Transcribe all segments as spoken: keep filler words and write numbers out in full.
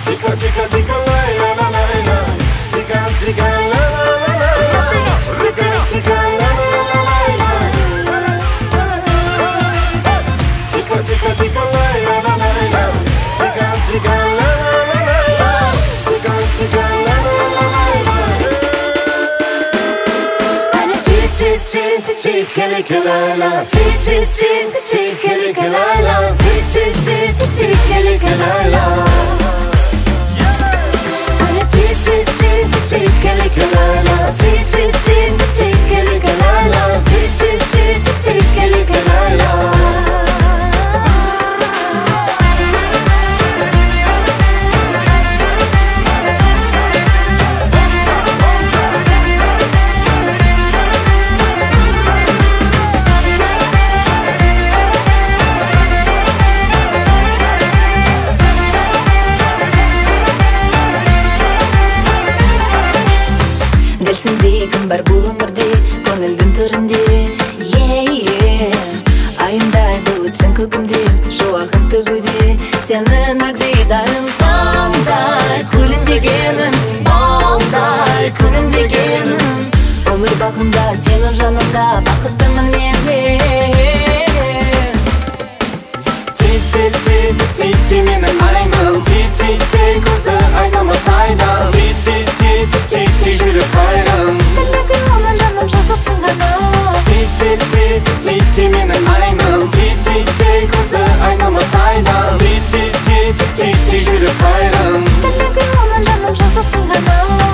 Chica, chica, chica, la la la la la. Chica, chica, la la la la la. Chica, chica, la la la la la. Chica, chica, chica, la la la la la. Chica, chica, la la la la la. Chica, chica, la la la la la. Chi chi chi chi kili kilala. Chi chi chi chi chi kili kilala. Chi chi chi chi chi kili kilala. Chi chi chi chi chi kili kilala. Chi chi chi chi chi kili kilala. Chi chi chi chi chi kili kilala. Сенде кімбар бұл өмірде көңілдің төрінде yeah, yeah. Айымдай болып сен көгімде шуағын төгуде сенің агдидарың қандай күлімдегенің балдай күлімдегенің өмір бақында сенің жаныңда бақыттымын мен Ти-ти-ти-ти-ти менің айным Ти-ти-ти көзі айнымыз айдан Ти-ти-ти-ти-ти жүрек қайрым Тілігім оның жаным шақылсын ғана Ти-ти-ти-ти-ти менің айным Ти-ти-ти көзі айнымыз айдан Ти-ти-ти-ти-ти жүрек қайрым Тілігім оның жаным шақылсын ғана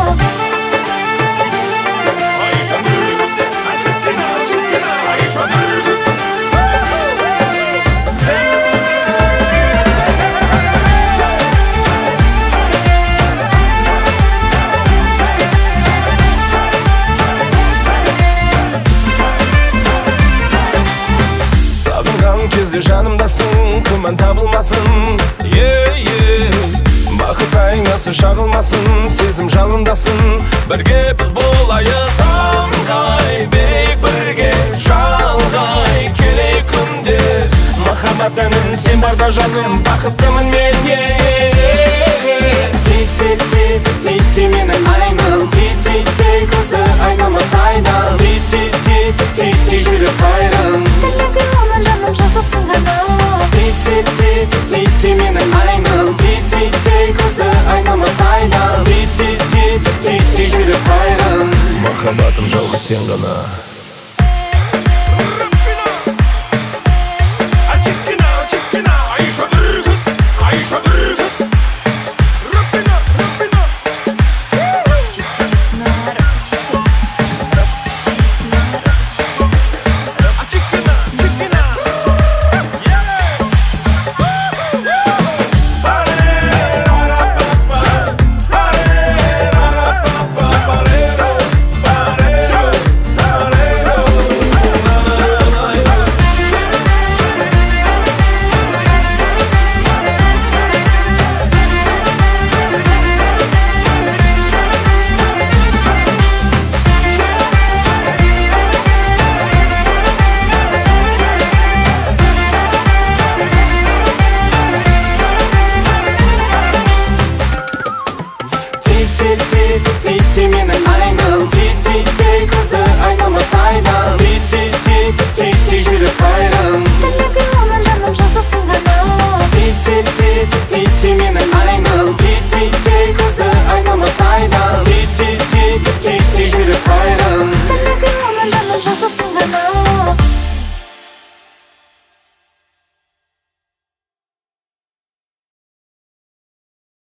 Кезде жанымдасың, күмән табылмасын yeah, yeah. Бақыт айнасы шағылмасын, сезім жалындасын Бірге біз болайық самғай, бейік бірге жалғай Келейік күнде махаббат әнін сен барда жаным, бақыттымын мен Ти-ти-ти-ти-ти менің айным Ти-ти-ти көзі айнымыз айдан Ти-ти-ти-ти-ти жүрек қайрым Тілігім оның жаным шақылсын ғана Ти-ти-ти-ти-ти менің айным Ти-ти-ти көзі айнымыз айдан Ти-ти-ти-ти-ти жүрек қайрым Махаббатым жалғыз сен ғана